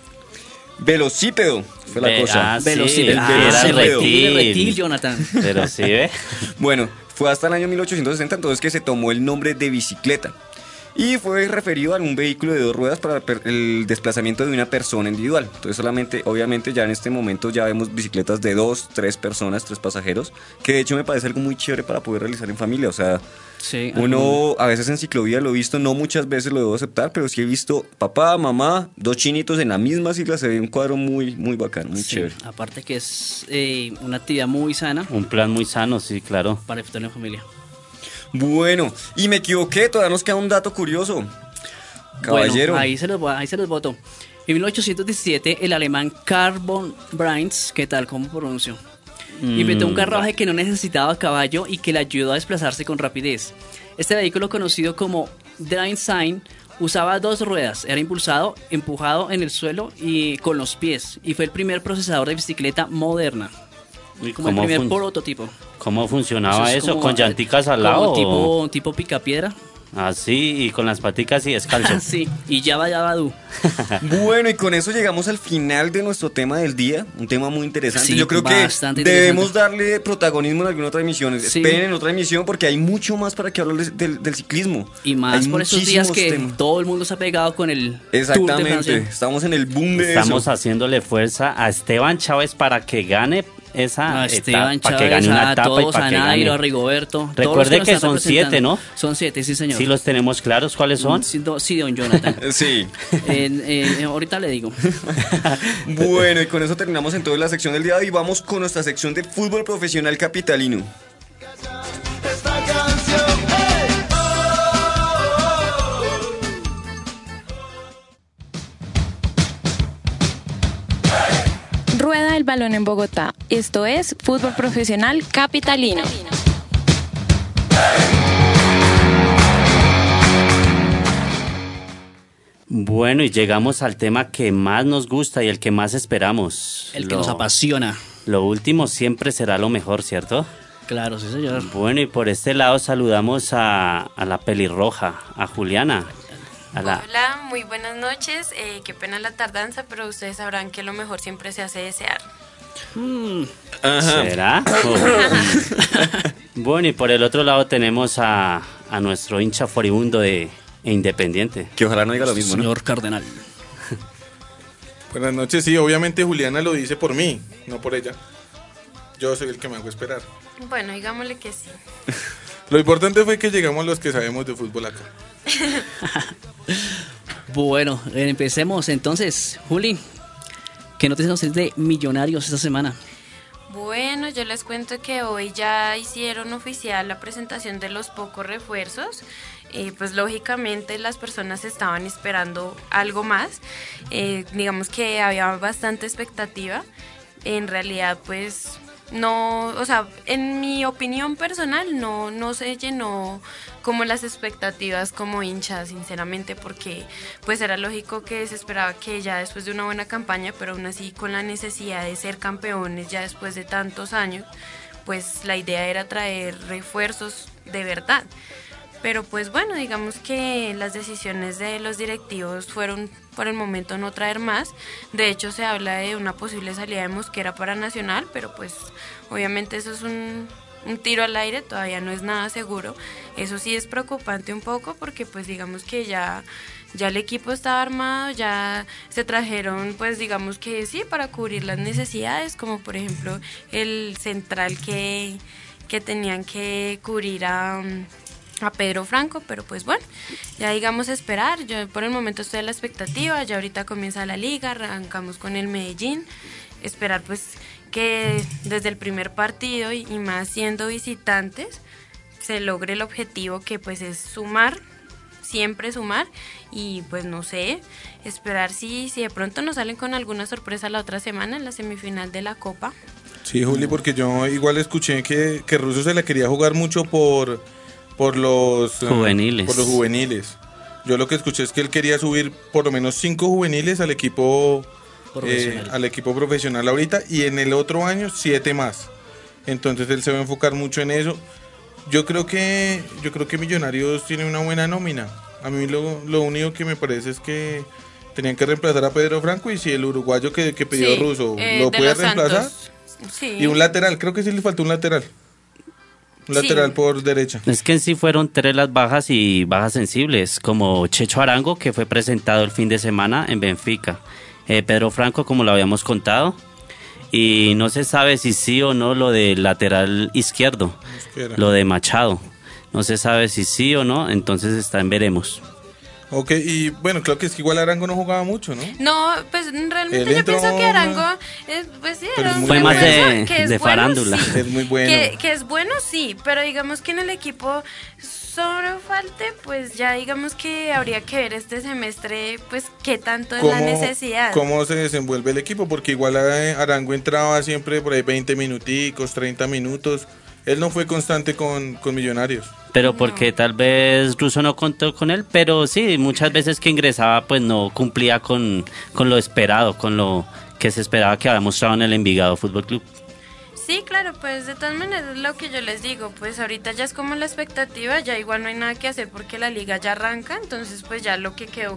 Velocípedo fue la cosa. Sí, Velocípedo. era sí, reptil. Reptil, Jonathan. Pero sí, ¿ve? Bueno, fue hasta el año 1860 entonces que se tomó el nombre de bicicleta. Y fue referido a un vehículo de 2 ruedas para el desplazamiento de una persona individual. Entonces solamente, obviamente ya en este momento ya vemos bicicletas de 2, 3 personas, 3 pasajeros, que de hecho me parece algo muy chévere para poder realizar en familia. O sea, Sí, uno a veces en ciclovía lo he visto, no muchas veces lo debo aceptar, pero sí he visto papá, mamá, 2 chinitos en la misma sigla, se ve un cuadro muy, muy bacano, muy sí. chévere. Aparte que es una actividad muy sana Un plan muy sano, sí, claro. para disfrutar en familia. Bueno, y me equivoqué, todavía nos queda un dato curioso. Caballero. Bueno, ahí se los boto. En 1817, el alemán Karl von Brains, ¿qué tal? ¿Cómo pronuncio? Inventó un carruaje que no necesitaba caballo y que le ayudó a desplazarse con rapidez. Este vehículo, conocido como Drainsein, usaba 2 ruedas, era empujado en el suelo y con los pies, y fue el primer procesador de bicicleta moderna, ¿Y como el primer prototipo. ¿Cómo funcionaba es eso? como- ¿Con llanticas al como lado? o- tipo picapiedra. Así, y con las paticas y descalzo. Sí, y ya va du. Bueno, y con eso llegamos al final de nuestro tema del día, un tema muy interesante. Sí, Yo creo que bastante debemos interesante. darle protagonismo en alguna otra emisión. Sí. Esperen en otra emisión porque hay mucho más para que hablar del ciclismo. Y más Hay por esos días muchísimos que temas. todo el mundo se ha pegado con el Tour de Exactamente, Francia. estamos en el boom de Estamos eso. haciéndole fuerza a Esteban Chávez para que gane esa A Esteban etapa, para que gane Chávez, una a etapa y todos, para a que Nairo, a gane. Rigoberto. todos los Recuerde nos que están son 7, representando. ¿no? Son 7, sí, señor. Sí los tenemos claros cuáles son. Sí, don Jonathan. Sí. Ahorita le digo. Bueno, y con eso terminamos entonces la sección del día de hoy. Vamos con nuestra sección de fútbol profesional capitalino. Rueda el balón en Bogotá. Esto es Fútbol Profesional Capitalino. Bueno, y llegamos al tema que más nos gusta y el que más esperamos. El que nos apasiona. Lo último siempre será lo mejor, ¿cierto? Claro, sí, señor. Bueno, y por este lado saludamos a la pelirroja, a Juliana. Hola, muy buenas noches. Qué pena la tardanza, pero ustedes sabrán que lo mejor siempre se hace desear. ¿Será? Bueno, y por el otro lado tenemos a nuestro hincha furibundo e Independiente. Que ojalá no diga lo mismo, ¿no? Señor Cardenal. Buenas noches, sí, obviamente Juliana lo dice por mí, no por ella. Yo soy el que me hago esperar. Bueno, digámosle que sí. Lo importante fue que llegamos los que sabemos de fútbol acá. Bueno, empecemos entonces. Juli, ¿qué noticias nos es de Millonarios esta semana? Bueno, yo les cuento que hoy ya hicieron oficial la presentación de los pocos refuerzos. Pues lógicamente las personas estaban esperando algo más. Digamos que había bastante expectativa. En realidad, pues no, o sea, en mi opinión personal no se llenó como las expectativas como hincha, sinceramente, porque pues era lógico que se esperaba que ya después de una buena campaña, pero aún así con la necesidad de ser campeones ya después de tantos años, pues la idea era traer refuerzos de verdad. pero pues bueno, digamos que las decisiones de los directivos fueron por el momento no traer más. De hecho se habla de una posible salida de Mosquera para Nacional, pero pues obviamente eso es un tiro al aire, todavía no es nada seguro. Eso sí es preocupante un poco porque pues digamos que ya el equipo estaba armado, ya se trajeron pues digamos que sí, para cubrir las necesidades, como por ejemplo el central que tenían que cubrir a Pedro Franco, pero pues bueno, ya digamos esperar. Yo por el momento estoy a la expectativa, ya ahorita comienza la liga, arrancamos con el Medellín, esperar pues que desde el primer partido y más siendo visitantes se logre el objetivo, que pues es sumar, siempre sumar, y pues no sé, esperar si de pronto nos salen con alguna sorpresa la otra semana en la semifinal de la Copa. Sí, Juli, porque yo igual escuché que Russo se la quería jugar mucho por los juveniles. Por los juveniles. Yo lo que escuché es que él quería subir por lo menos 5 juveniles al equipo profesional ahorita, y en el otro año 7 más. Entonces él se va a enfocar mucho en eso. Yo creo que Millonarios tiene una buena nómina. A mí lo único que me parece es que tenían que reemplazar a Pedro Franco, y si el uruguayo que pidió Russo lo puede reemplazar. Sí. Y un lateral, creo que sí le faltó un lateral. Un lateral por derecha. Es que en sí fueron 3 las bajas, y bajas sensibles, como Checho Arango, que fue presentado el fin de semana en Benfica. Pedro Franco, como lo habíamos contado, y no se sabe si sí o no lo del lateral izquierdo, lo de Machado. No se sabe si sí o no, entonces está en veremos. Ok, y bueno, creo que es que igual Arango no jugaba mucho, ¿no? No, pues realmente yo pienso que Arango pues sí, fue más de farándula. Sí, es muy bueno. Que es bueno, sí, pero digamos que en el equipo solo falte, pues ya digamos que habría que ver este semestre, pues qué tanto es la necesidad. ¿Cómo se desenvuelve el equipo? Porque igual Arango entraba siempre por ahí 20 minuticos, 30 minutos. Él no fue constante con Millonarios. Pero porque tal vez Russo no contó con él, pero sí, muchas veces que ingresaba pues no cumplía con lo esperado, con lo que se esperaba que había mostrado en el Envigado Fútbol Club. Sí, claro, pues de todas maneras es lo que yo les digo, pues ahorita ya es como la expectativa, ya igual no hay nada que hacer porque la liga ya arranca, entonces pues ya lo que quedó.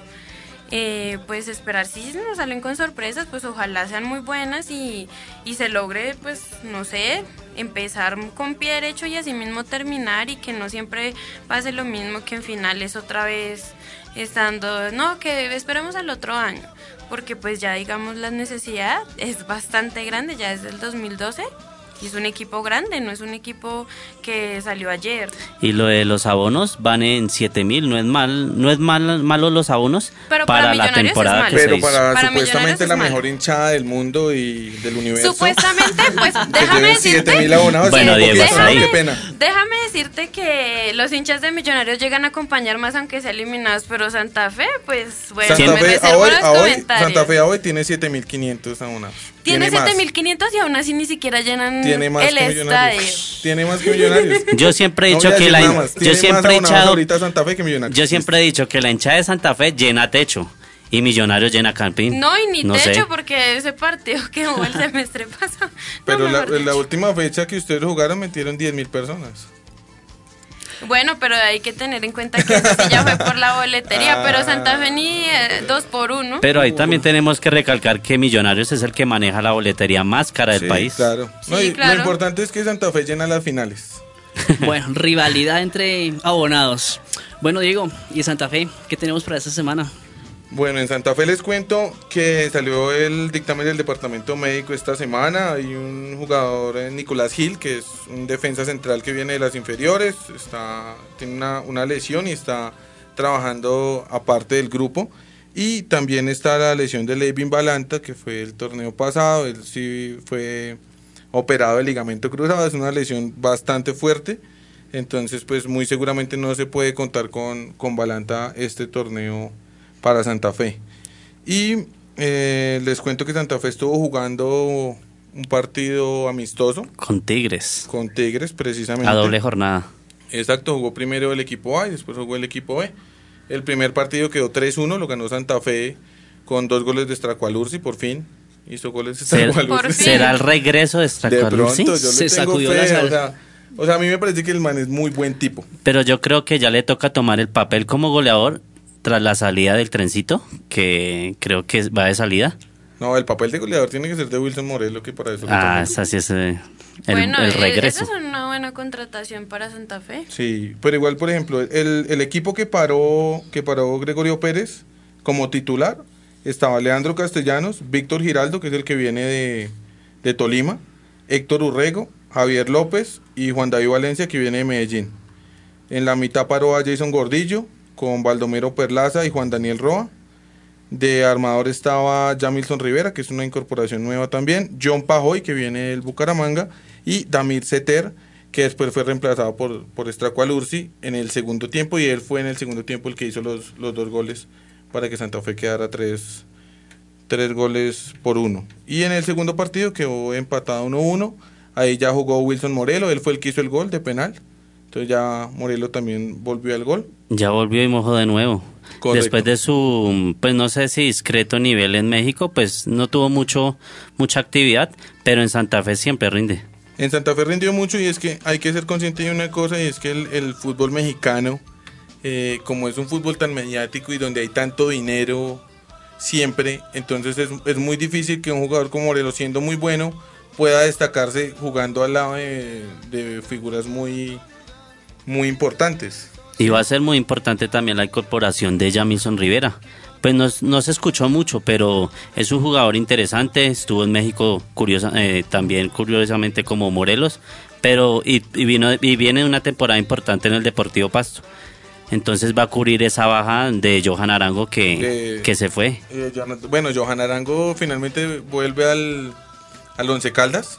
Pues esperar si nos salen con sorpresas, pues ojalá sean muy buenas y se logre, pues no sé, empezar con pie derecho y así mismo terminar, y que no siempre pase lo mismo, que en finales otra vez estando, no, que esperemos al otro año, porque pues ya digamos la necesidad es bastante grande, ya desde el 2012. Y es un equipo grande, no es un equipo que salió ayer. Y lo de los abonos van en 7,000, no es malo los abonos, pero para la temporada que pero se hizo. para supuestamente la mejor hinchada del mundo y del universo. Supuestamente, pues déjame decirte. 7,000 abonados. Bueno, Diego, qué pena. Déjame decirte que los hinchas de Millonarios llegan a acompañar más aunque sea eliminados, pero Santa Fe, pues bueno, Santa me reservo los comentarios. Santa Fe hoy tiene 7,500 abonados. Tiene 7,500 y aún así ni siquiera llenan el estadio. Tiene más que Millonarios. Yo siempre he dicho que yo siempre he dicho que la hinchada de Santa Fe llena techo y Millonarios llena camping. No, y ni techo, porque ese partido quedó el semestre pasado. Pero la última fecha que ustedes jugaron metieron 10,000 personas. Bueno, pero hay que tener en cuenta que eso sí ya fue por la boletería, pero Santa Fe ni 2 por 1. Pero ahí también tenemos que recalcar que Millonarios es el que maneja la boletería más cara del país. Claro. Sí, claro. Lo importante es que Santa Fe llena las finales. Bueno, rivalidad entre abonados. Bueno, Diego, ¿y Santa Fe qué tenemos para esta semana? Bueno, en Santa Fe les cuento que salió el dictamen del departamento médico esta semana. Hay un jugador, Nicolás Gil, que es un defensa central que viene de las inferiores, tiene una lesión y está trabajando aparte del grupo. Y también está la lesión de Levin Balanta, que fue el torneo pasado. Él sí fue operado de ligamento cruzado, es una lesión bastante fuerte. Entonces pues muy seguramente no se puede contar con Balanta este torneo para Santa Fe. Y les cuento que Santa Fe estuvo jugando un partido amistoso con Tigres, precisamente a doble jornada. Exacto, jugó primero el equipo A y después jugó el equipo B. El primer partido quedó 3-1, lo ganó Santa Fe con 2 goles de Stracualursi, por fin hizo goles de Stracualursi. ¿Será el regreso de Stracualursi? De pronto, yo le tengo fe, O sea, a mí me parece que el man es muy buen tipo. Pero yo creo que ya le toca tomar el papel como goleador tras la salida del Trencito, que creo que va de salida. No, el papel de goleador tiene que ser de Wilson Morelo, que para eso... Así es el Esa regreso. es una buena contratación para Santa Fe. Sí, pero igual, por ejemplo, el equipo que paró Gregorio Pérez como titular, estaba Leandro Castellanos, Víctor Giraldo, que es el que viene de Tolima, Héctor Urrego, Javier López y Juan David Valencia, que viene de Medellín. En la mitad paró a Jason Gordillo, con Baldomero Perlaza y Juan Daniel Roa. De armador estaba Jamilson Rivera, que es una incorporación nueva también, John Pajoy, que viene del Bucaramanga, y Damir Seter, que después fue reemplazado por Estracual Ursi en el segundo tiempo, y él fue en el segundo tiempo el que hizo los 2 goles para que Santa Fe quedara 3 goles por 1. Y en el segundo partido quedó empatado 1-1, ahí ya jugó Wilson Morelo, él fue el que hizo el gol de penal, entonces ya Morelo también volvió al gol. Ya volvió y mojó de nuevo. Correcto. Después de su, pues no sé si discreto nivel en México, pues no tuvo mucha actividad, pero en Santa Fe siempre rinde. En Santa Fe rindió mucho, y es que hay que ser consciente de una cosa, y es que el fútbol mexicano, como es un fútbol tan mediático y donde hay tanto dinero siempre, entonces es muy difícil que un jugador como Morelos, siendo muy bueno, pueda destacarse jugando al lado de figuras muy importantes. Y va a ser muy importante también la incorporación de Jamilson Rivera. Pues no se escuchó mucho, pero es un jugador interesante. Estuvo en México también curiosamente como Morelos, pero y viene una temporada importante en el Deportivo Pasto. Entonces va a cubrir esa baja de Johan Arango que se fue. Bueno, Johan Arango finalmente vuelve al Once Caldas.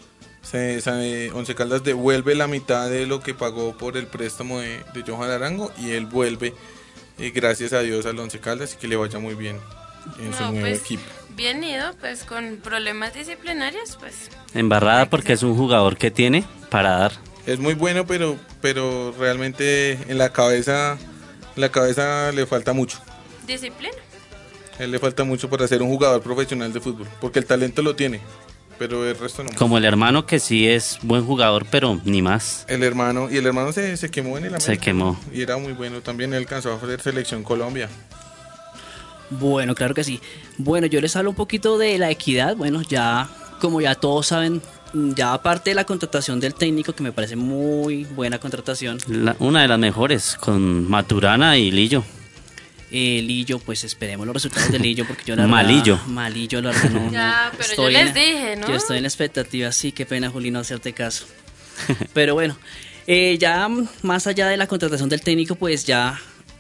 Once Caldas devuelve la mitad de lo que pagó por el préstamo de Johan Arango, y él vuelve, gracias a Dios, al Once Caldas, y que le vaya muy bien en su nuevo equipo. Bien ido, pues con problemas disciplinarios, pues. Embarrada porque es un jugador que tiene para dar. Es muy bueno, pero realmente en la cabeza le falta mucho. Disciplina. A él le falta mucho para ser un jugador profesional de fútbol, porque el talento lo tiene, pero el resto no. Como el hermano, que sí es buen jugador, pero ni más. El hermano se quemó en el América. Se quemó. Y era muy bueno también, él alcanzó a hacer selección Colombia. Bueno, claro que sí. Bueno, yo les hablo un poquito de la Equidad. Bueno, ya como ya todos saben, ya aparte de la contratación del técnico, que me parece muy buena contratación. Una de las mejores, con Maturana y Lillo. Lillo, pues esperemos los resultados de Lillo, porque yo la Malillo. verdad, Malillo, la verdad no. Ya, pero yo les dije, ¿no? Yo estoy en la expectativa, sí, qué pena, Juli, no hacerte caso. Pero bueno, ya más allá de la contratación del técnico, pues ya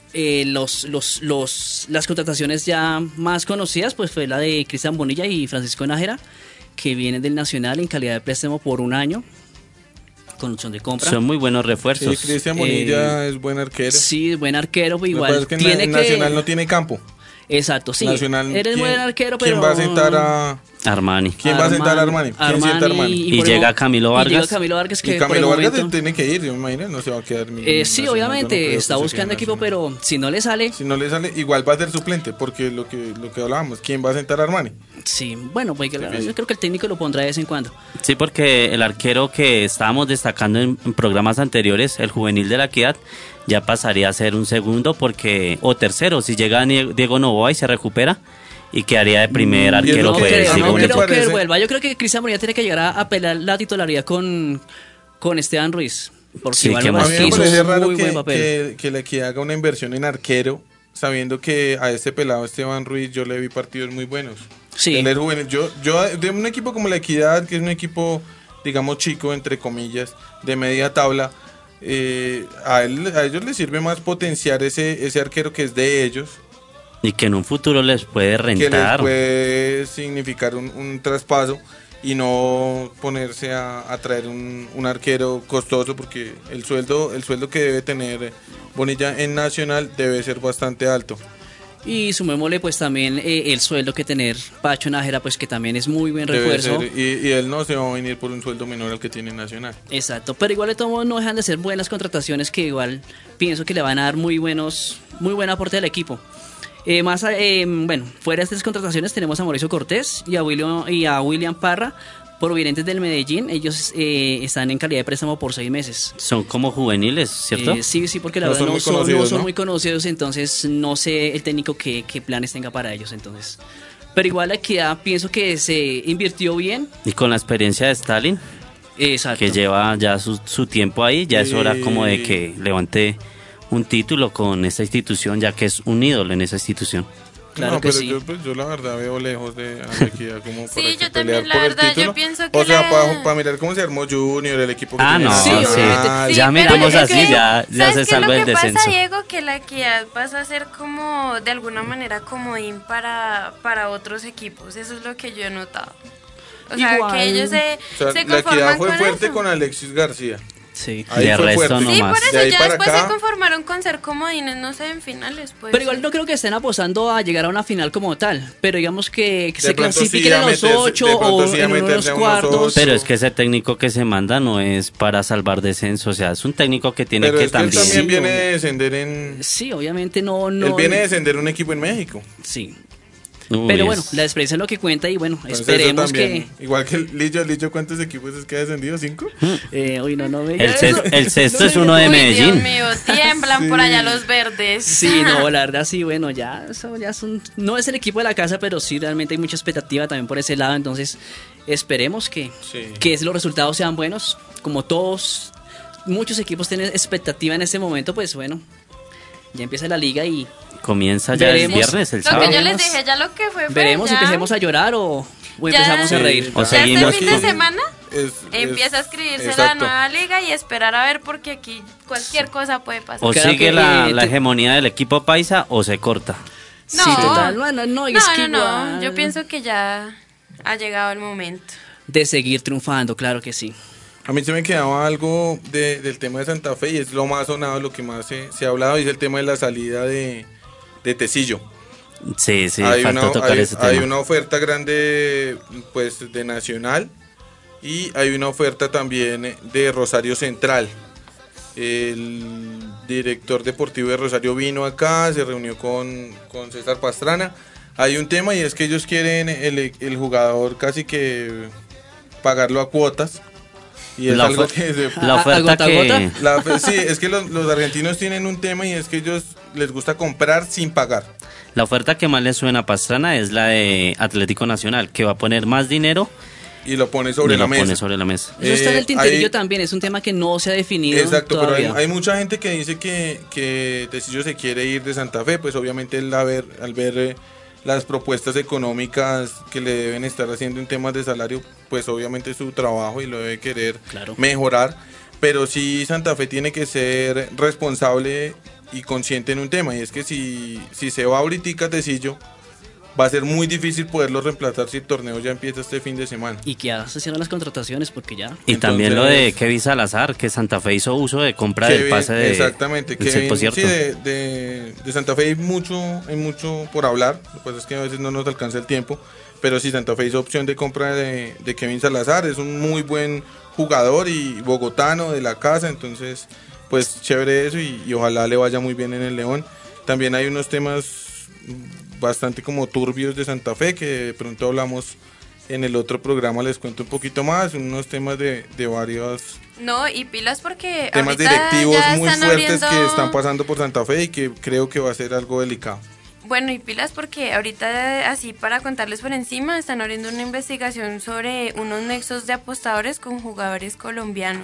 las contrataciones ya más conocidas, pues fue la de Cristian Bonilla y Francisco Nájera, que vienen del Nacional en calidad de préstamo por 1 año, con opción de compra. Son muy buenos refuerzos. Sí, Cristian Bonilla es buen arquero. Sí, buen arquero, pero igual es que Nacional no tiene campo. Exacto, sí. Nacional, eres buen arquero, pero... ¿Quién va a sentar a Armani? ¿Quién va a sentar a Armani? ¿Quién sienta a Armani? Y llega Camilo Vargas. Y llega Camilo Vargas, que Camilo por el Vargas momento... tiene que ir, yo me imagino, no se va a quedar. Sí, obviamente, está buscando equipo, pero si no le sale... Si no le sale, igual va a ser suplente, porque lo que hablábamos, ¿quién va a sentar a Armani? Sí, bueno, pues yo creo que el técnico lo pondrá de vez en cuando. Sí, porque el arquero que estábamos destacando en programas anteriores, el juvenil de la Equidad, ya pasaría a ser un segundo o tercero, si llega Diego Novoa y se recupera, y quedaría de primer arquero. No creo que él vuelva. Yo creo que Cristian Bonilla tiene que llegar a pelear la titularidad con Esteban Ruiz, porque sí, igual a mí me parece raro buen papel. que la Equidad haga una inversión en arquero, sabiendo que a este pelado Esteban Ruiz yo le vi partidos muy buenos. Sí. Él es juvenil. Yo de un equipo como la Equidad, que es un equipo, digamos, chico, entre comillas, de media tabla, a ellos les sirve más potenciar ese arquero que es de ellos. Y que en un futuro les puede rentar. Que les puede significar un traspaso, y no ponerse a traer un arquero costoso, porque el sueldo que debe tener Bonilla en Nacional debe ser bastante alto. Y sumémosle pues también el sueldo que tener Pacho Nájera, pues que también es muy buen refuerzo. Y él no se va a venir por un sueldo menor al que tiene Nacional. Exacto, pero igual de todo modo no dejan de ser buenas contrataciones, que igual pienso que le van a dar muy buen aporte al equipo. Bueno, fuera de estas contrataciones tenemos a Mauricio Cortés y a William Parra, provenientes del Medellín. Ellos están en calidad de préstamo por 6 meses. Son como juveniles, ¿cierto? Sí, porque la verdad no son muy conocidos, entonces no sé el técnico qué planes tenga para ellos, entonces. Pero igual la Equidad pienso que se invirtió bien. Y con la experiencia de Stalin, exacto, que lleva ya su tiempo ahí, ya es hora como de que levante un título con esta institución, ya que es un ídolo en esa institución. Claro no, que pero sí. yo la verdad veo lejos de la Equidad como para Sí, yo pelear también, la por el verdad, título. yo pienso que o sea, para mirar cómo se armó Junior, el equipo que tiene. No, sí, Sí, ya pero miramos es así, que, ya ¿sabes se qué salva el es lo que descenso. pasa, Diego? Que la Equidad pasa a ser como, de alguna manera, comodín para otros equipos. Eso es lo que yo he notado. O sea, Igual. que ellos se La conforman Equidad fue con fuerte eso. con Alexis García. Sí. Ahí De fue resto fuerte. no Sí, más. por De eso ahí ya para después acá, se conformaron con ser comodines, no sé, en finales, pues. Pero igual no creo que estén apostando a llegar a una final como tal, pero digamos que se pronto clasifiquen sí a a los meterse- 8 de pronto o sí a en uno de meterse los a unos cuartos. ocho. Pero es que ese técnico que se manda no es para salvar descenso, o sea, es un técnico que tiene Pero que es que él también... también viene Sí, de descender en... Sí, obviamente no. Él viene de descender un equipo en México. Sí. Uy, Pero es- bueno, la experiencia es lo que cuenta y bueno, Entonces, eso esperemos también, que... igual que Lillo, ¿cuántos equipos es que ha descendido? ¿5? Uy, no me El sexto es uno de Uy, Medellín. Dios mío, tiemblan por allá los verdes. Sí, no, la verdad sí, bueno, ya eso ya son, no es el equipo de la casa, pero sí realmente hay mucha expectativa también por ese lado, entonces esperemos que los resultados sean buenos, como todos, muchos equipos tienen expectativa en este momento, pues bueno, ya empieza la liga y Comienza ya veremos. el viernes, el Lo sábado. que yo les dije, ya lo que fue veremos si ya. empecemos a llorar o Ya. empezamos a reír. O Ya seguimos este fin de con- semana Es- empieza a escribirse la exacto. nueva liga y esperar a ver porque aquí cualquier cosa puede pasar. O Claro sigue que, la hegemonía del equipo paisa o se corta. No. Sí, total, no, y es que no, igual yo pienso que ya ha llegado el momento. de seguir triunfando, claro que sí. A mí se me quedaba algo del tema de Santa Fe y es lo más sonado, lo que más se ha hablado, y es el tema de la salida de Tecillo. Sí, hay falta tocar ese tema. hay una oferta grande pues de Nacional y hay una oferta también de Rosario Central. El director deportivo de Rosario vino acá, se reunió con César Pastrana. Hay un tema y es que ellos quieren el jugador casi que pagarlo a cuotas. Y es La algo ofer- que se... La oferta ¿A que... Sí, es que los argentinos tienen un tema y es que ellos les gusta comprar sin pagar. La oferta que más le suena a Pastrana es la de Atlético Nacional, que va a poner más dinero Y lo pone sobre y la lo mesa. pone sobre la mesa. Eso está en el tinterillo hay- también, es un tema que no se ha definido Exacto, todavía. pero hay mucha gente que dice que Tecillo se quiere ir de Santa Fe, pues obviamente él al ver las propuestas económicas que le deben estar haciendo en temas de salario, pues obviamente es su trabajo y lo debe querer Claro. mejorar, pero sí Santa Fe tiene que ser responsable y consciente en un tema, y es que si se va ahorita Tecillo, va a ser muy difícil poderlo reemplazar si el torneo ya empieza este fin de semana. Y que ya se cierran las contrataciones porque ya... Y también lo de Kevin Salazar, que Santa Fe hizo uso de compra del pase de... Exactamente, del Cepo, ¿cierto? sí, de Santa Fe hay mucho por hablar, lo que pasa es que a veces no nos alcanza el tiempo, pero sí, Santa Fe hizo opción de compra de Kevin Salazar, es un muy buen jugador y bogotano de la casa, entonces pues chévere eso y ojalá le vaya muy bien en el León. También hay unos temas bastante como turbios de Santa Fe que de pronto hablamos en el otro programa, les cuento un poquito más, unos temas de varios No, y pilas porque temas ahorita directivos ya muy están fuertes abriendo... que están pasando por Santa Fe y que creo que va a ser algo delicado. Bueno, y pilas porque ahorita, así para contarles por encima, están abriendo una investigación sobre unos nexos de apostadores con jugadores colombianos.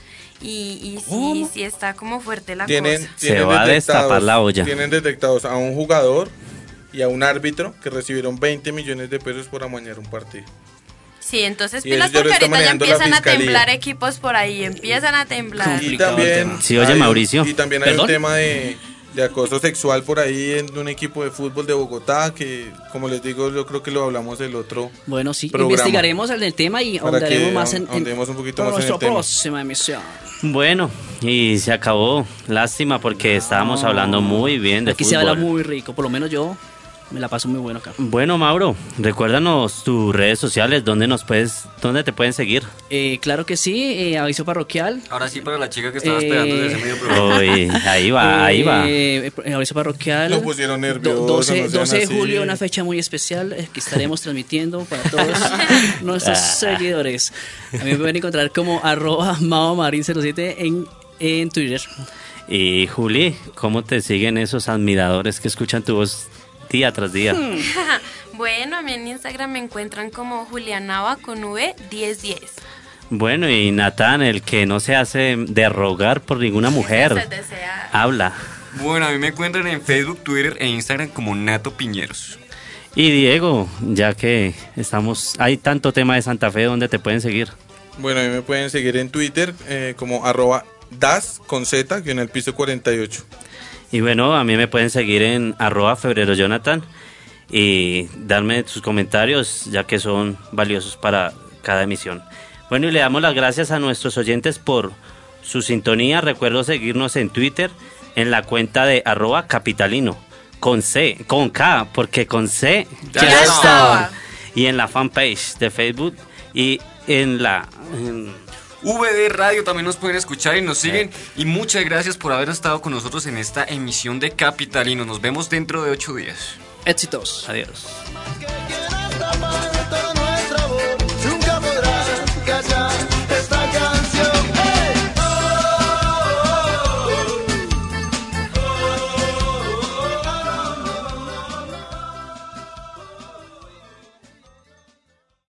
Y sí está como fuerte la cosa. Se va a destapar la olla. Tienen detectados a un jugador y a un árbitro que recibieron 20 millones de pesos por amañar un partido. Sí, entonces Y pilas eso ya lo porque está ahorita ya manejando la empiezan a Fiscalía. temblar equipos por ahí, empiezan a temblar. Y también, Sí, oye, hay un- Mauricio. y también hay ¿Perdón? un tema de acoso sexual por ahí en un equipo de fútbol de Bogotá que, como les digo, yo creo que lo hablamos el otro Bueno, sí, programa. investigaremos el tema y Para ahondaremos que más ahondemos un poquito para más en nuestra el tema. próxima emisión. Bueno, y se acabó. Lástima porque estábamos hablando muy bien de Aquí fútbol. se habla muy rico, por lo menos yo me la paso muy bueno acá. Bueno, Mauro, recuérdanos tus redes sociales, dónde te pueden seguir. Claro que sí, aviso parroquial. Ahora sí, para la chica que estaba esperando desde ese medio programa. Uy, ahí va. Aviso parroquial. Lo pusieron nervioso. 12 de julio, una fecha muy especial que estaremos transmitiendo para todos nuestros seguidores. A mí me pueden encontrar como @maomarin07 en Twitter. Y Juli, ¿cómo te siguen esos admiradores que escuchan tu voz día tras día? Bueno, a mí en Instagram me encuentran como Julianava con V1010. Bueno, y Natán, el que no se hace de rogar por ninguna mujer, habla. Bueno, a mí me encuentran en Facebook, Twitter e Instagram como Nato Piñeros. Y Diego, ya que hay tanto tema de Santa Fe, ¿dónde te pueden seguir? Bueno, a mí me pueden seguir en Twitter como @das con Z, que en el piso 48. Y bueno, a mí me pueden seguir en @FebreroJonathan y darme sus comentarios, ya que son valiosos para cada emisión. Bueno, y le damos las gracias a nuestros oyentes por su sintonía. Recuerdo seguirnos en Twitter en la cuenta de @capitalino, con K, porque con C ya estaba. Y en la fanpage de Facebook y en VD Radio también nos pueden escuchar y nos siguen. Y muchas gracias por haber estado con nosotros en esta emisión de Capitalino. Nos vemos dentro de 8 días. Éxitos. Adiós.